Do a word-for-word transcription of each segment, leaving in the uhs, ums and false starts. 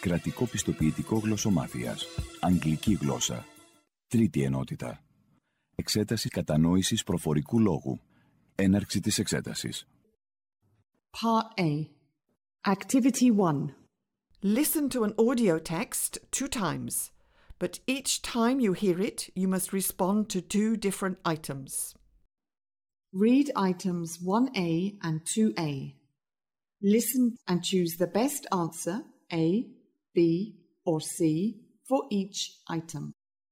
Κρατικό πιστοποιητικό γλωσσομάθειας. Αγγλική γλώσσα. Τρίτη ενότητα. Εξέταση κατανόησης προφορικού λόγου. Έναρξη της εξέτασης. Part A. Activity one. Listen to an audio text two times, but each time you hear it, you must respond to two different items. Read items one A and two A. Listen and choose the best answer, A, B, or C, for each item.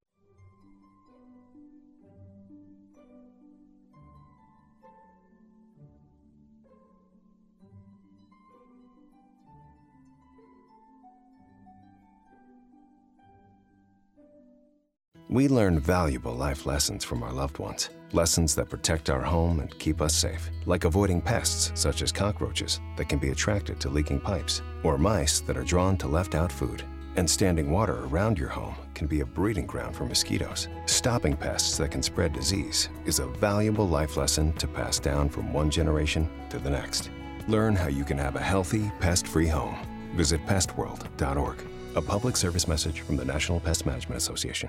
We learn valuable life lessons from our loved ones. Lessons that protect our home and keep us safe, like avoiding pests such as cockroaches that can be attracted to leaking pipes, or mice that are drawn to left-out food. And standing water around your home can be a breeding ground for mosquitoes. Stopping pests that can spread disease is a valuable life lesson to pass down from one generation to the next. Learn how you can have a healthy, pest-free home. Visit pest world dot org. A public service message from the National Pest Management Association.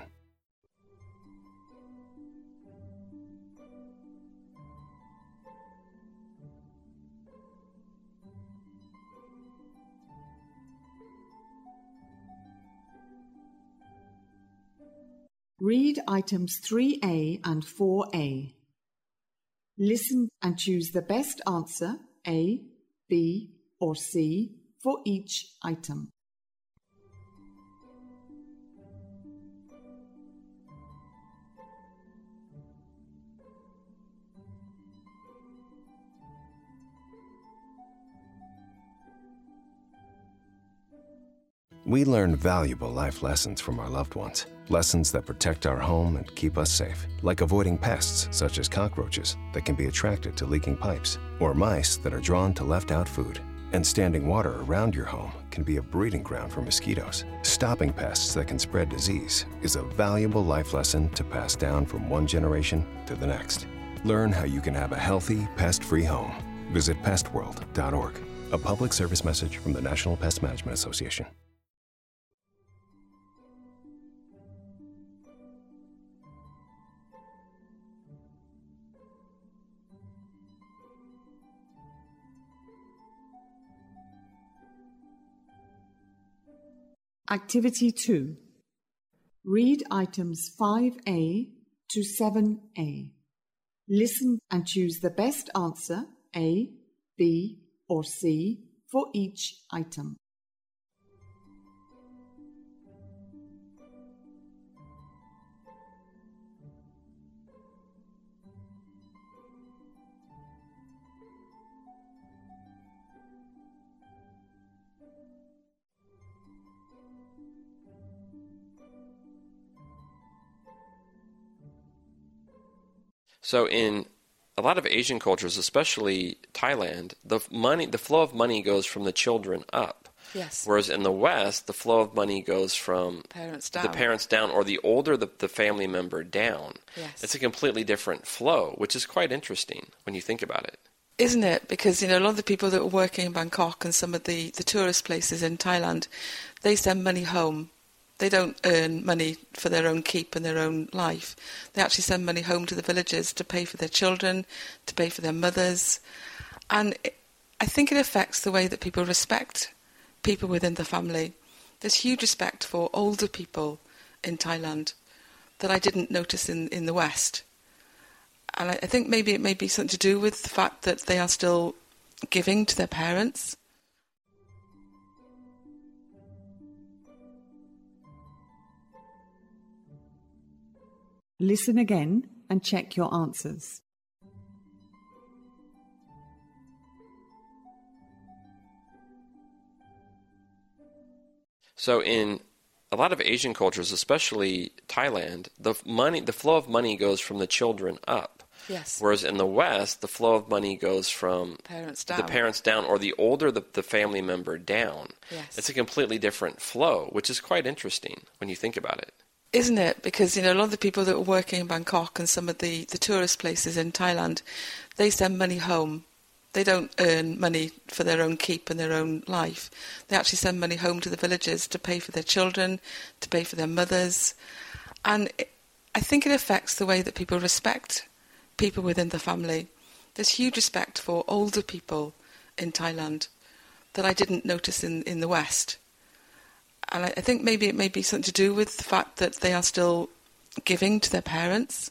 Read items three A and four A. Listen and choose the best answer, A, B, or C, for each item. We learn valuable life lessons from our loved ones. Lessons that protect our home and keep us safe, like avoiding pests such as cockroaches that can be attracted to leaking pipes, or mice that are drawn to left-out food. And standing water around your home can be a breeding ground for mosquitoes. Stopping pests that can spread disease is a valuable life lesson to pass down from one generation to the next. Learn how you can have a healthy, pest-free home. Visit pest world dot org. A public service message from the National Pest Management Association. Activity two. Read items five A to seven A. Listen and choose the best answer, A, B, or C, for each item. So in a lot of Asian cultures, especially Thailand, the money, the flow of money goes from the children up. Yes. Whereas in the West, the flow of money goes from parents down. the parents down, or the older the, the family member down. Yes. It's a completely different flow, which is quite interesting when you think about it. Isn't it? Because, you know, a lot of the people that are working in Bangkok and some of the, the tourist places in Thailand, they send money home. They don't earn money for their own keep and their own life. They actually send money home to the villages to pay for their children, to pay for their mothers. And it, I think it affects the way that people respect people within the family. There's huge respect for older people in Thailand that I didn't notice in, in the West. And I, I think maybe it may be something to do with the fact that they are still giving to their parents. Listen again and check your answers. So in a lot of Asian cultures, especially Thailand, the money, the flow of money goes from the children up. Yes. Whereas in the West, the flow of money goes from parents down. the parents down, or the older the, the family member down. Yes. It's a completely different flow, which is quite interesting when you think about it. Isn't it? Because, you know, a lot of the people that are working in Bangkok and some of the, the tourist places in Thailand, they send money home. They don't earn money for their own keep and their own life. They actually send money home to the villages to pay for their children, to pay for their mothers. And it, I think it affects the way that people respect people within the family. There's huge respect for older people in Thailand that I didn't notice in, in the West. And I, I think maybe it may be something to do with the fact that they are still giving to their parents.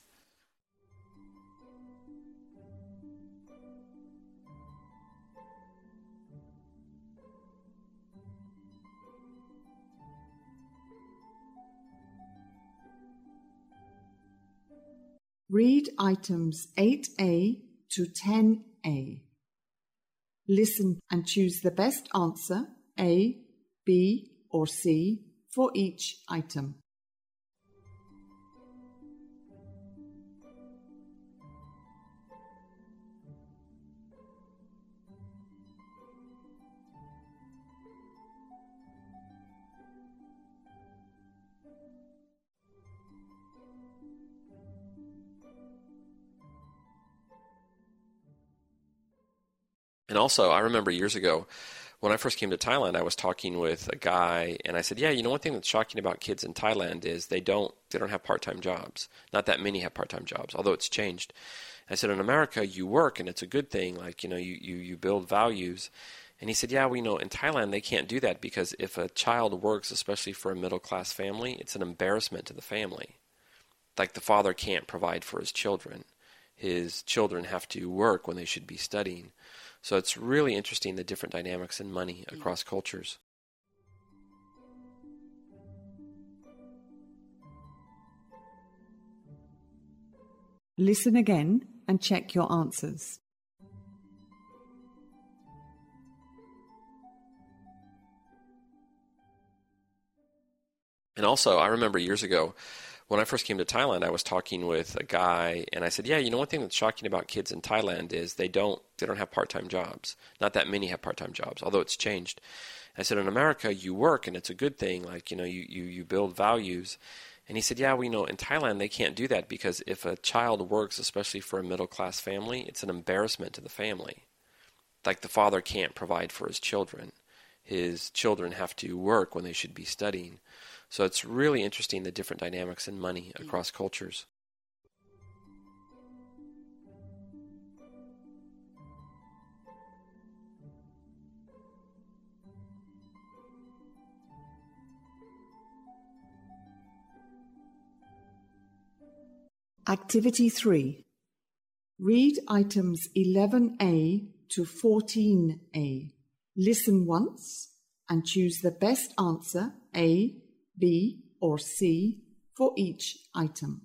Read items eight A to ten A. Listen and choose the best answer, A, B, or C, for each item. And also, I remember years ago, when I first came to Thailand, I was talking with a guy, and I said, yeah, you know, one thing that's shocking about kids in Thailand is they don't they don't have part-time jobs. Not that many have part-time jobs, although it's changed. I said, in America, you work, and it's a good thing. Like, you know, you, you, you build values. And he said, yeah, well, you know, in Thailand, they can't do that because if a child works, especially for a middle-class family, it's an embarrassment to the family. Like the father can't provide for his children. His children have to work when they should be studying. So it's really interesting, the different dynamics in money across cultures. Listen again and check your answers. And also, I remember years ago, when I first came to Thailand, I was talking with a guy, and I said, yeah, you know, one thing that's shocking about kids in Thailand is they don't they don't have part-time jobs. Not that many have part-time jobs, although it's changed. I said, in America, you work, and it's a good thing. Like, you know, you, you, you build values. And he said, yeah, well, you know, in Thailand, they can't do that because if a child works, especially for a middle-class family, it's an embarrassment to the family. Like the father can't provide for his children. His children have to work when they should be studying. So it's really interesting, the different dynamics in money across cultures. Activity three. Read items eleven A to fourteen A. Listen once and choose the best answer, A, B, or C, for each item.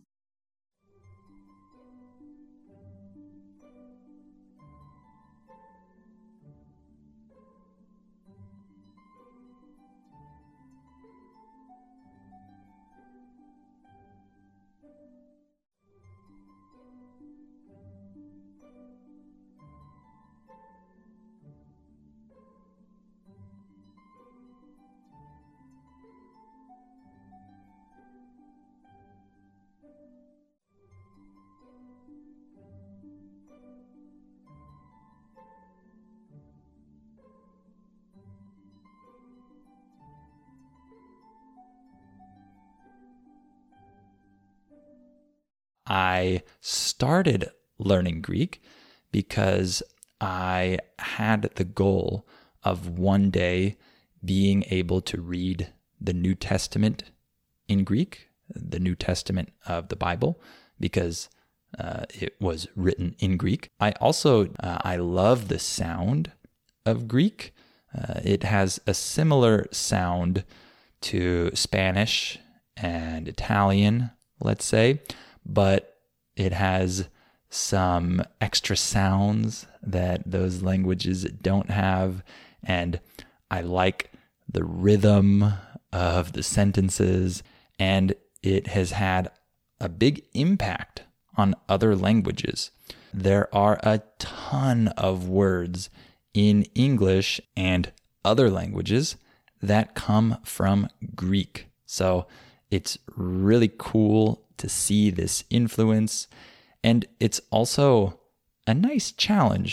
I started learning Greek because I had the goal of one day being able to read the New Testament in Greek, the New Testament of the Bible, because uh, it was written in Greek. I also, uh, I love the sound of Greek. Uh, it has a similar sound to Spanish and Italian, let's say, but it has some extra sounds that those languages don't have, and I like the rhythm of the sentences, and it has had a big impact on other languages. There are a ton of words in English and other languages that come from Greek. So it's really cool to see this influence, and it's also a nice challenge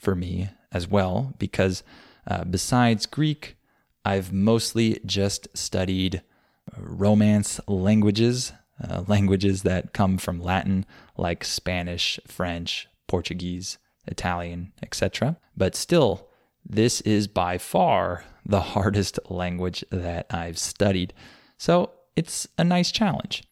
for me as well, because uh, besides Greek, I've mostly just studied Romance languages, uh, languages that come from Latin, like Spanish, French, Portuguese, Italian, et cetera. But still, this is by far the hardest language that I've studied. So it's a nice challenge.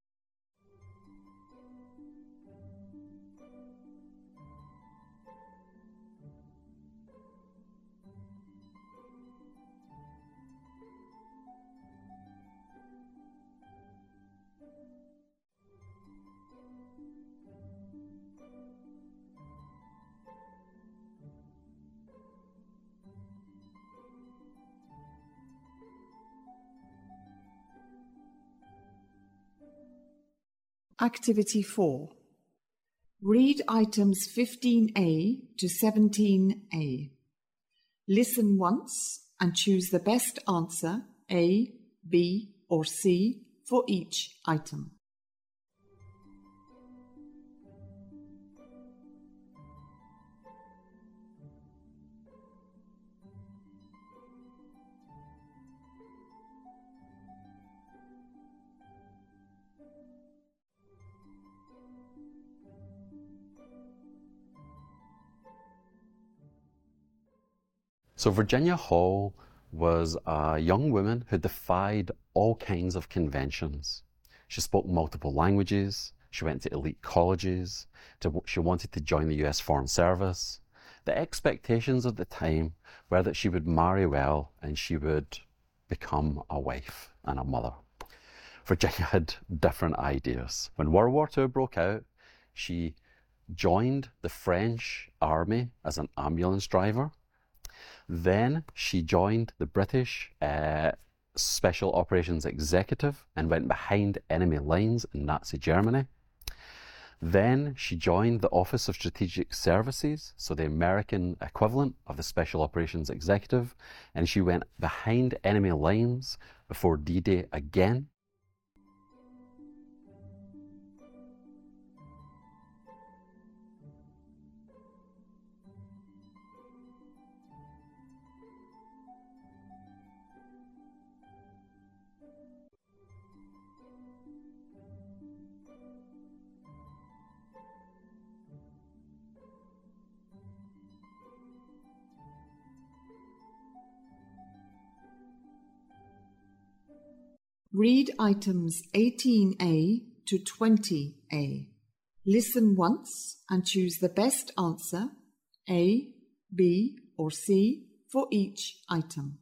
Activity four. Read items fifteen A to seventeen A. Listen once and choose the best answer, A, B, or C, for each item. So Virginia Hall was a young woman who defied all kinds of conventions. She spoke multiple languages, she went to elite colleges, to, she wanted to join the U S Foreign Service. The expectations of the time were that she would marry well and she would become a wife and a mother. Virginia had different ideas. When World War Two broke out, she joined the French army as an ambulance driver. Then she joined the British uh, Special Operations Executive and went behind enemy lines in Nazi Germany. Then she joined the Office of Strategic Services, so the American equivalent of the Special Operations Executive, and she went behind enemy lines before D-Day again. Read items eighteen A to twenty A. Listen once and choose the best answer, A, B, or C, for each item.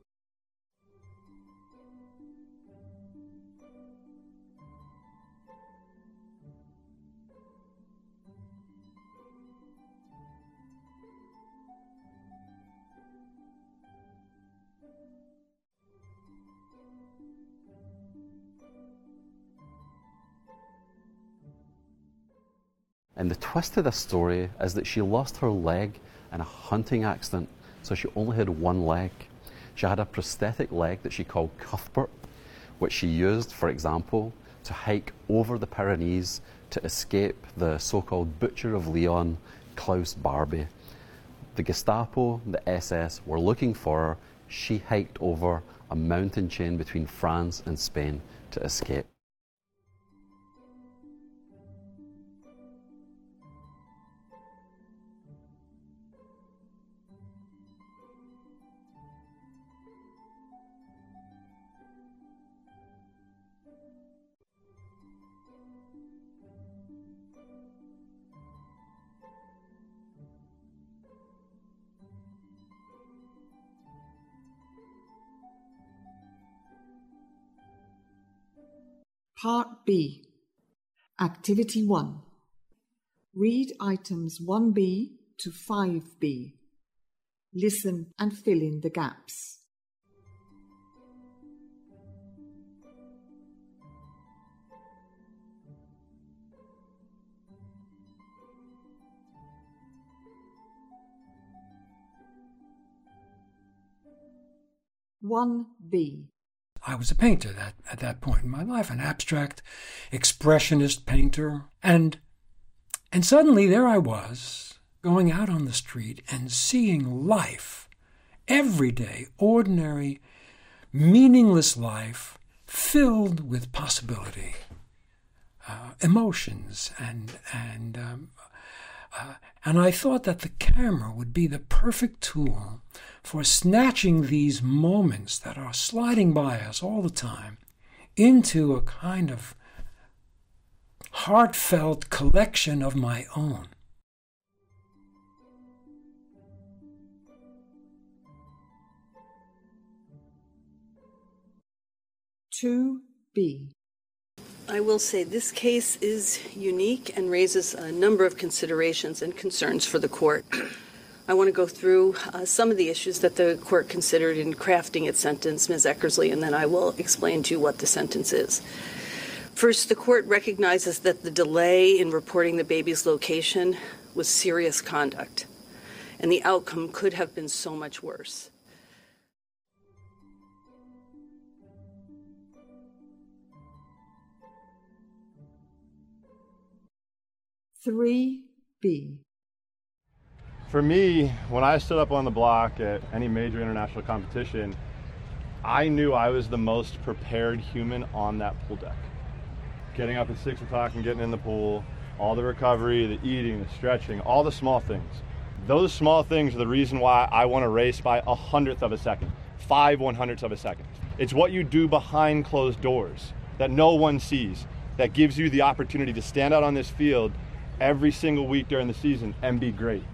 And the twist to this story is that she lost her leg in a hunting accident, so she only had one leg. She had a prosthetic leg that she called Cuthbert, which she used, for example, to hike over the Pyrenees to escape the so-called Butcher of Leon, Klaus Barbie. The Gestapo, the S S, were looking for her. She hiked over a mountain chain between France and Spain to escape. Part B. Activity one. Read items one B to five B. Listen and fill in the gaps. one B. I was a painter that, at that point in my life, an abstract expressionist painter. And, and suddenly there I was, going out on the street and seeing life, everyday, ordinary, meaningless life filled with possibility, uh, emotions, and and um, uh, and I thought that the camera would be the perfect tool for snatching these moments that are sliding by us all the time into a kind of heartfelt collection of my own. two B. I will say this case is unique and raises a number of considerations and concerns for the court. I want to go through uh, some of the issues that the court considered in crafting its sentence, Miz Eckersley, and then I will explain to you what the sentence is. First, the court recognizes that the delay in reporting the baby's location was serious conduct, and the outcome could have been so much worse. three B. For me, when I stood up on the block at any major international competition, I knew I was the most prepared human on that pool deck. Getting up at six o'clock and getting in the pool, all the recovery, the eating, the stretching, all the small things. Those small things are the reason why I won a race by a hundredth of a second, five one hundredths of a second. It's what you do behind closed doors that no one sees that gives you the opportunity to stand out on this field every single week during the season and be great.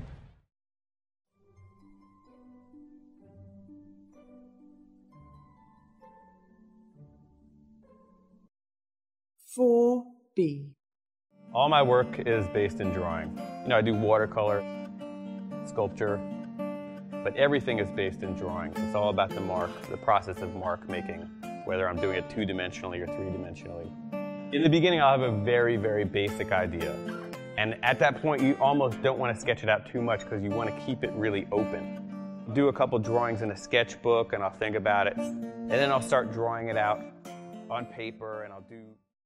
four B. All my work is based in drawing. You know, I do watercolor, sculpture, but everything is based in drawing. It's all about the mark, the process of mark making, whether I'm doing it two-dimensionally or three-dimensionally. In the beginning, I'll have a very, very basic idea. And at that point, you almost don't want to sketch it out too much because you want to keep it really open. Do a couple drawings in a sketchbook and I'll think about it. And then I'll start drawing it out on paper and I'll do...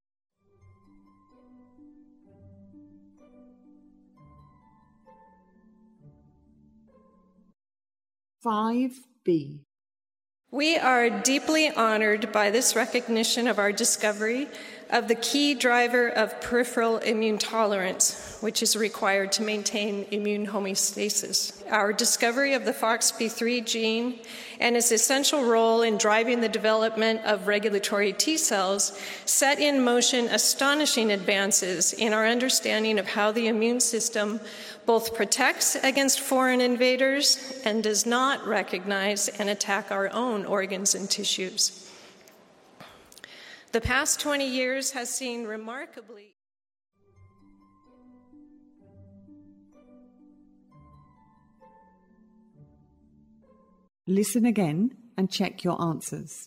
five B. We are deeply honored by this recognition of our discovery of the key driver of peripheral immune tolerance, which is required to maintain immune homeostasis. Our discovery of the F O X P three gene and its essential role in driving the development of regulatory T cells set in motion astonishing advances in our understanding of how the immune system both protects against foreign invaders and does not recognize and attack our own organs and tissues. The past twenty years has seen remarkably... Listen again and check your answers.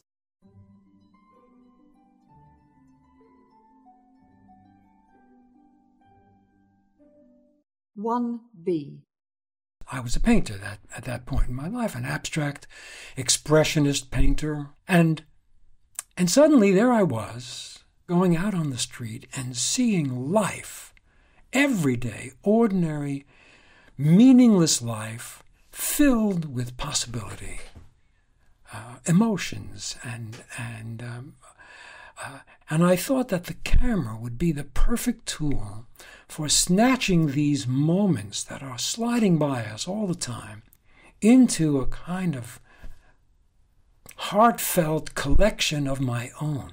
one B. I was a painter that, at that point in my life, an abstract, expressionist painter. And, and suddenly there I was, going out on the street and seeing life, everyday, ordinary, meaningless life, filled with possibility, uh, emotions, and and um, uh, and I thought that the camera would be the perfect tool for snatching these moments that are sliding by us all the time into a kind of heartfelt collection of my own.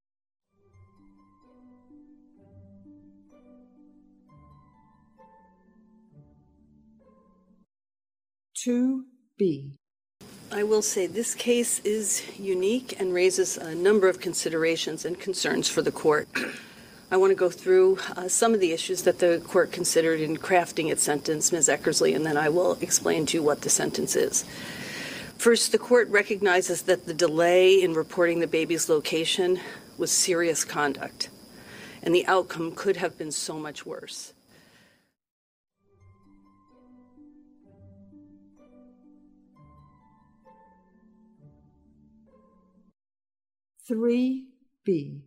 two B. I will say this case is unique and raises a number of considerations and concerns for the court. I want to go through uh, some of the issues that the court considered in crafting its sentence, Miz Eckersley, and then I will explain to you what the sentence is. First, the court recognizes that the delay in reporting the baby's location was serious conduct, and the outcome could have been so much worse. three B.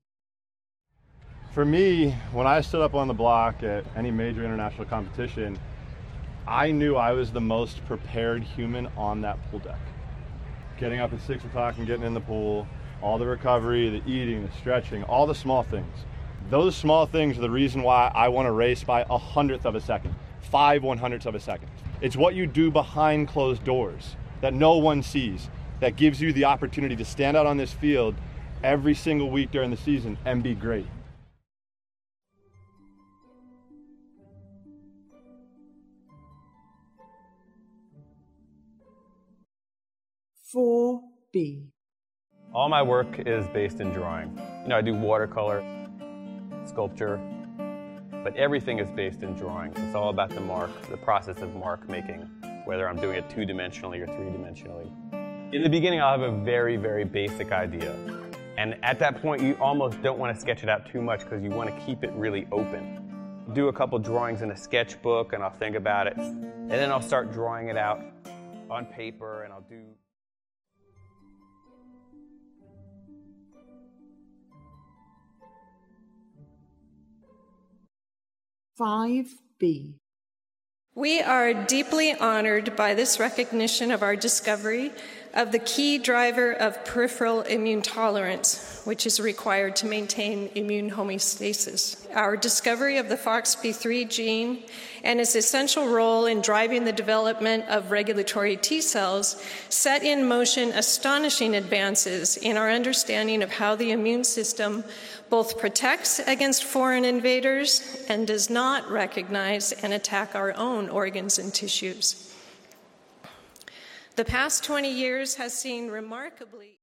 For me, when I stood up on the block at any major international competition, I knew I was the most prepared human on that pool deck. Getting up at six o'clock and getting in the pool, all the recovery, the eating, the stretching, all the small things. Those small things are the reason why I want to race by a hundredth of a second, five one hundredths of a second. It's what you do behind closed doors that no one sees, that gives you the opportunity to stand out on this field every single week during the season and be great. four B. All my work is based in drawing. You know, I do watercolor, sculpture, but everything is based in drawing. It's all about the mark, the process of mark making, whether I'm doing it two-dimensionally or three-dimensionally. In the beginning, I'll have a very, very basic idea. And at that point, you almost don't want to sketch it out too much because you want to keep it really open. Do a couple drawings in a sketchbook and I'll think about it. And then I'll start drawing it out on paper and I'll do... five B. We are deeply honored by this recognition of our discovery of the key driver of peripheral immune tolerance, which is required to maintain immune homeostasis. Our discovery of the F O X P three gene and its essential role in driving the development of regulatory T cells set in motion astonishing advances in our understanding of how the immune system both protects against foreign invaders and does not recognize and attack our own organs and tissues. The past twenty years has seen remarkably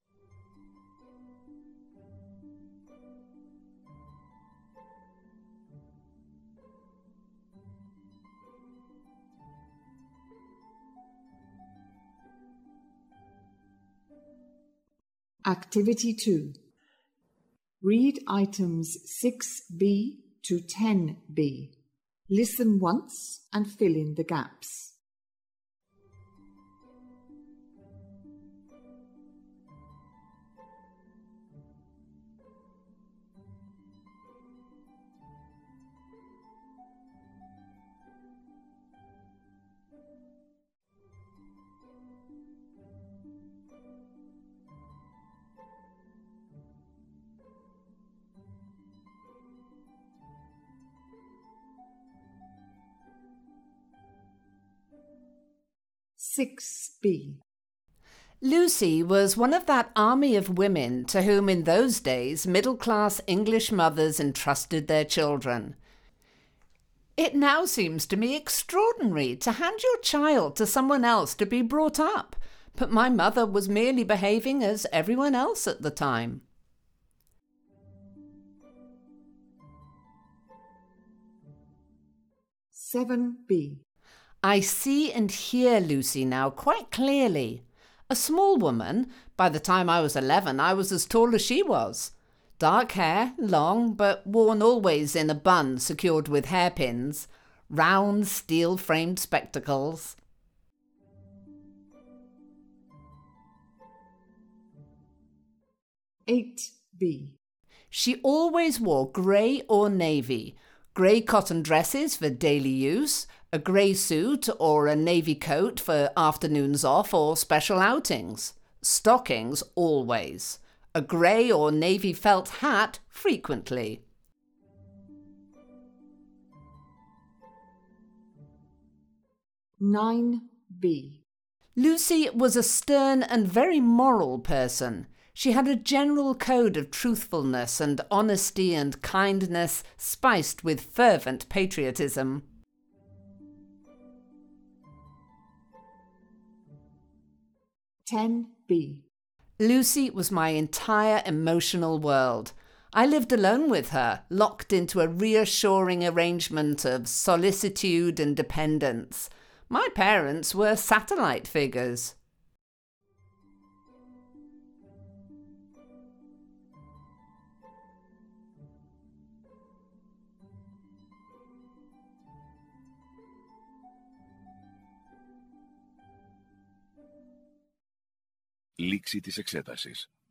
Activity two. Read items six B to ten B. Listen once and fill in the gaps. six B. Lucy was one of that army of women to whom in those days middle-class English mothers entrusted their children. It now seems to me extraordinary to hand your child to someone else to be brought up, but my mother was merely behaving as everyone else at the time. seven B. I see and hear Lucy now quite clearly. A small woman, by the time I was eleven, I was as tall as she was. Dark hair, long, but worn always in a bun secured with hairpins. Round, steel-framed spectacles. eight B. She always wore grey or navy. Grey cotton dresses for daily use, a grey suit or a navy coat for afternoons off or special outings. Stockings always. A grey or navy felt hat frequently. nine B. Lucy was a stern and very moral person. She had a general code of truthfulness and honesty and kindness spiced with fervent patriotism. ten B. Lucy was my entire emotional world. I lived alone with her, locked into a reassuring arrangement of solicitude and dependence. My parents were satellite figures. Λήξη της εξέτασης.